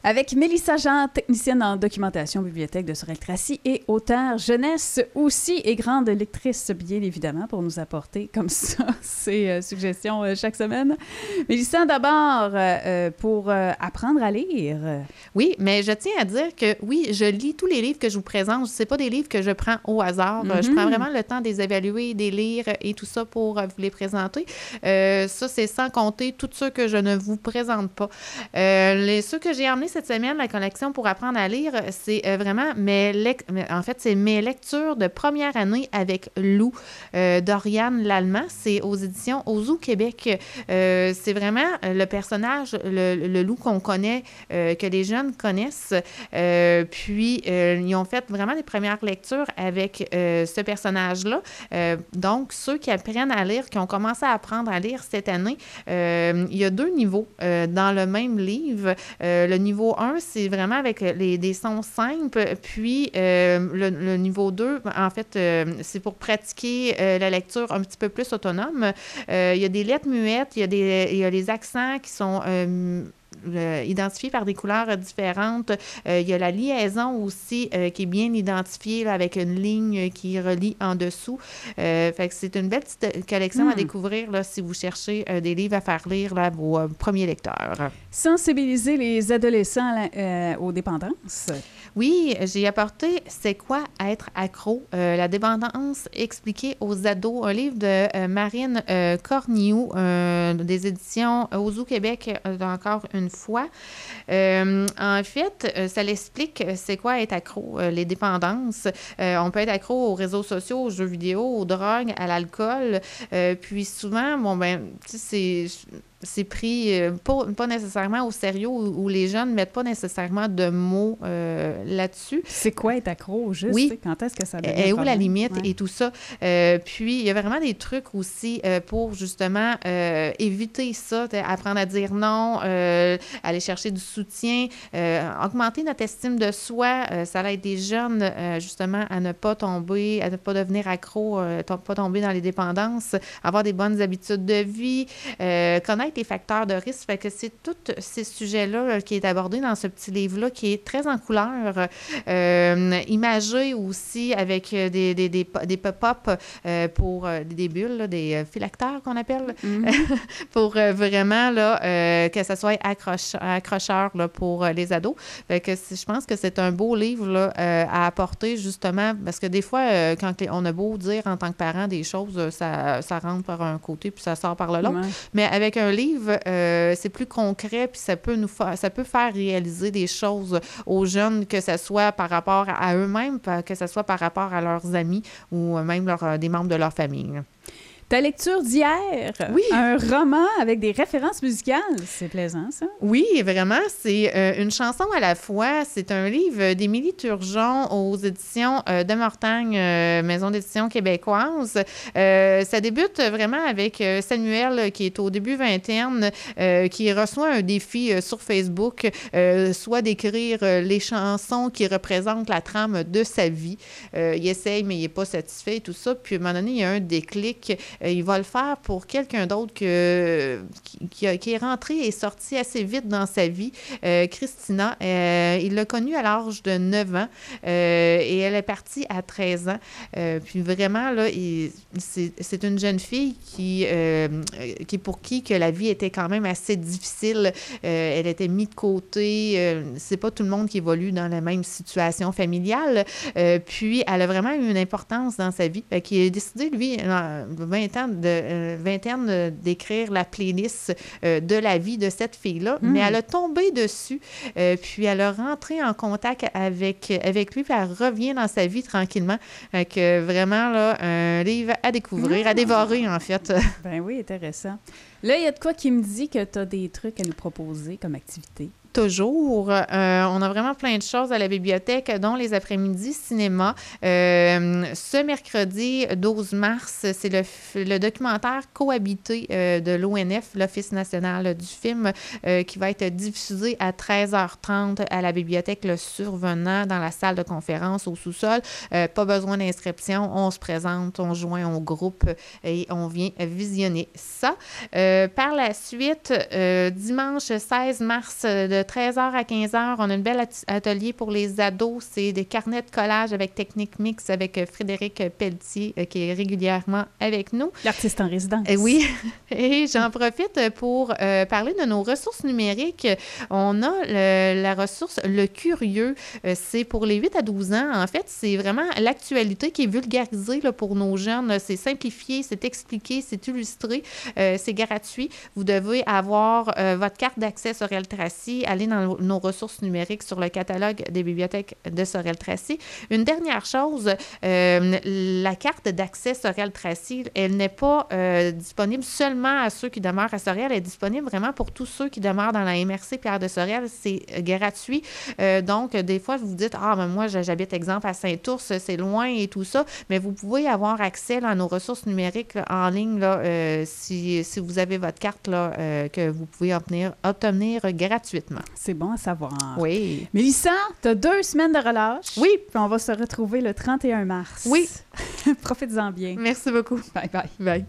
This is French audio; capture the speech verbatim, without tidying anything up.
Avec Mélissa Jean, technicienne en documentation bibliothèque de Sorel-Tracy et auteure jeunesse aussi et grande lectrice, bien évidemment, pour nous apporter comme ça ses euh, suggestions euh, chaque semaine. Mélissa, d'abord, euh, pour euh, apprendre à lire. Oui, mais je tiens à dire que oui, je lis tous les livres que je vous présente. Ce n'est pas des livres que je prends au hasard. Mm-hmm. Je prends vraiment le temps de les évaluer, de les lire et tout ça pour euh, vous les présenter. Euh, ça, c'est sans compter tous ceux que je ne vous présente pas. Euh, les, ceux que j'ai emmenés cette semaine, la collection pour apprendre à lire, c'est euh, vraiment mes lec- en fait, c'est mes lectures de première année avec Lou, euh, d'Oriane Lallemand. C'est aux éditions Ozu Québec. Euh, c'est vraiment le personnage, le, le loup qu'on connaît, euh, que les jeunes connaissent. Euh, puis, euh, ils ont fait vraiment les premières lectures avec euh, ce personnage-là. Euh, donc, ceux qui apprennent à lire, qui ont commencé à apprendre à lire cette année, euh, il y a deux niveaux euh, dans le même livre. Euh, le niveau un, c'est vraiment avec les, des sons simples. Puis, euh, le, le niveau deux, en fait, euh, c'est pour pratiquer euh, la lecture un petit peu plus autonome. Euh, il y a des lettres muettes, il y a, des, il y a les accents qui sont... Euh, Euh, identifié par des couleurs différentes. Euh, il y a la liaison aussi euh, qui est bien identifiée là, avec une ligne qui relie en dessous. Euh, fait que c'est une belle petite collection mmh. à découvrir là, si vous cherchez euh, des livres à faire lire là, à vos euh, premiers lecteurs. Sensibiliser les adolescents euh, aux dépendances. Oui, j'ai apporté « C'est quoi être accro? Euh, la dépendance expliquée aux ados », un livre de euh, Marine euh, Cornillou, euh, des éditions Ozu Québec, euh, encore une fois. Euh, en fait, euh, ça l'explique c'est quoi être accro, euh, les dépendances. Euh, on peut être accro aux réseaux sociaux, aux jeux vidéo, aux drogues, à l'alcool. Euh, puis souvent, bon, ben, tu sais, c'est... c'est pris euh, pas, pas nécessairement au sérieux ou, ou les jeunes ne mettent pas nécessairement de mots euh, là-dessus. C'est quoi être accro, juste? Oui. Quand est-ce que ça devient Et où problème? la limite ouais. et tout ça. Euh, puis, il y a vraiment des trucs aussi euh, pour justement euh, éviter ça, apprendre à dire non, euh, aller chercher du soutien, euh, augmenter notre estime de soi. Euh, ça aide des jeunes euh, justement à ne pas tomber, à ne pas devenir accro, euh, to- pas tomber dans les dépendances, avoir des bonnes habitudes de vie, euh, connaître les facteurs de risque. Fait que c'est tous ces sujets-là là, qui est abordé dans ce petit livre-là qui est très en couleur, euh, imagé aussi avec des, des, des, des pop-up euh, pour euh, des bulles, là, des euh, phylactères qu'on appelle, mm-hmm. pour euh, vraiment là, euh, que ça soit accroche, accrocheur là, pour euh, les ados. Fait que je pense que c'est un beau livre là, euh, à apporter justement parce que des fois, euh, quand on a beau dire en tant que parent des choses, ça, ça rentre par un côté puis ça sort par le l'autre. Ouais. Mais avec un livre, Euh, c'est plus concret, puis ça peut nous fa- ça peut faire réaliser des choses aux jeunes, que ce soit par rapport à eux-mêmes, que ce soit par rapport à leurs amis ou même leur, des membres de leur famille. Ta lecture d'hier, oui. un roman avec des références musicales, c'est plaisant, ça? Oui, vraiment, c'est euh, une chanson à la fois. C'est un livre d'Émilie Turgeon aux éditions euh, de Mortagne, euh, maison d'édition québécoise. Euh, ça débute vraiment avec euh, Samuel, qui est au début vingtaine, euh, qui reçoit un défi euh, sur Facebook, euh, soit d'écrire euh, les chansons qui représentent la trame de sa vie. Euh, il essaye, mais il n'est pas satisfait et tout ça. Puis à un moment donné, il y a un déclic. Il va le faire pour quelqu'un d'autre que, qui, qui, a, qui est rentré et sorti assez vite dans sa vie, euh, Christina. Euh, il l'a connue à l'âge de neuf ans euh, et elle est partie à treize ans. Euh, puis vraiment, là, il, c'est, c'est une jeune fille qui, euh, qui, pour qui que la vie était quand même assez difficile. Euh, elle était mise de côté. Euh, c'est pas tout le monde qui évolue dans la même situation familiale. Euh, puis, elle a vraiment eu une importance dans sa vie. Fait qu'il a décidé, lui, vingt ans de euh, vingtaine euh, d'écrire la playlist euh, de la vie de cette fille-là, mmh. mais elle a tombé dessus, euh, puis elle a rentré en contact avec, avec lui, puis elle revient dans sa vie tranquillement. Fait que vraiment, là, un livre à découvrir, mmh. à dévorer, en fait. Ben oui, intéressant. Là, il y a de quoi qui me dit que tu as des trucs à nous proposer comme activité? Toujours. Euh, on a vraiment plein de choses à la bibliothèque, dont les après-midi cinéma. Euh, ce mercredi douze mars, c'est le, le documentaire Cohabiter euh, de l'O N F, l'Office national du film, euh, qui va être diffusé à treize heures trente à la bibliothèque Le Survenant, dans la salle de conférence au sous-sol. Euh, pas besoin d'inscription. On se présente, on joint au groupe et on vient visionner ça. Euh, par la suite, euh, dimanche seize mars de treize heures à quinze heures, on a une belle at- atelier pour les ados. C'est des carnets de collage avec technique mix avec euh, Frédéric Pelletier, euh, qui est régulièrement avec nous. L'artiste en résidence. Euh, oui. Et j'en profite pour euh, parler de nos ressources numériques. On a le, la ressource Le Curieux. Euh, c'est pour les huit à douze ans. En fait, c'est vraiment l'actualité qui est vulgarisée là, pour nos jeunes. C'est simplifié, c'est expliqué, c'est illustré. Euh, c'est gratuit. Vous devez avoir euh, votre carte d'accès Sorel Tracy. Allez dans nos ressources numériques sur le catalogue des bibliothèques de Sorel Tracy. Une dernière chose, euh, la carte d'accès Sorel Tracy, elle n'est pas euh, disponible seulement à ceux qui demeurent à Sorel. Elle est disponible vraiment pour tous ceux qui demeurent dans la M R C Pierre de Sorel. C'est gratuit. Euh, donc, des fois, vous vous dites, ah, mais moi, j'habite, exemple, à Saint-Ours, c'est loin et tout ça, mais vous pouvez avoir accès là, à nos ressources numériques là, en ligne là, euh, si, si vous avez votre carte là, euh, que vous pouvez obtenir, obtenir gratuitement. C'est bon à savoir. Oui. Mélissa, tu as deux semaines de relâche. Oui. Puis on va se retrouver le trente et un mars. Oui. Profites-en bien. Merci beaucoup. Bye bye. Bye.